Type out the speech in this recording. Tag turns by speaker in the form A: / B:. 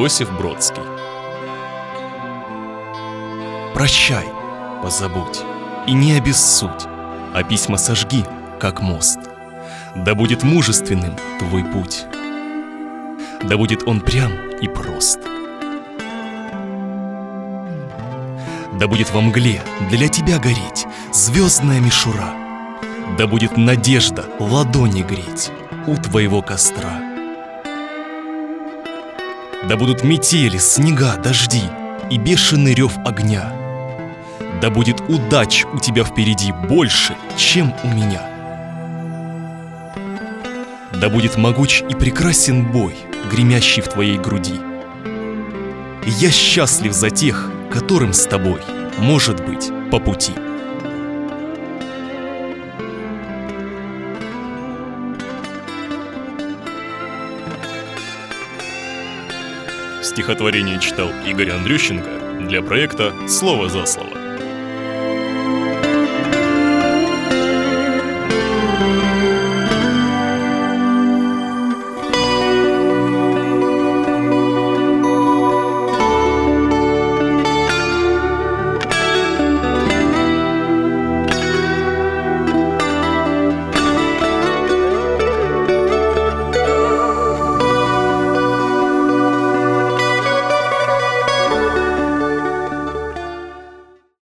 A: Иосиф Бродский. Прощай, позабудь и не обессудь, а письма сожги, как мост. Да будет мужественным твой путь, да будет он прям и прост. Да будет во мгле для тебя гореть звездная мишура, да будет надежда ладони греть у твоего костра. Да будут метели, снега, дожди и бешеный рев огня. Да будет удач у тебя впереди больше, чем у меня. Да будет могуч и прекрасен бой, гремящий в твоей груди. И я счастлив за тех, которым с тобой, может быть, по пути. Стихотворение читал Игорь Андрющенко для проекта «Слово за слово».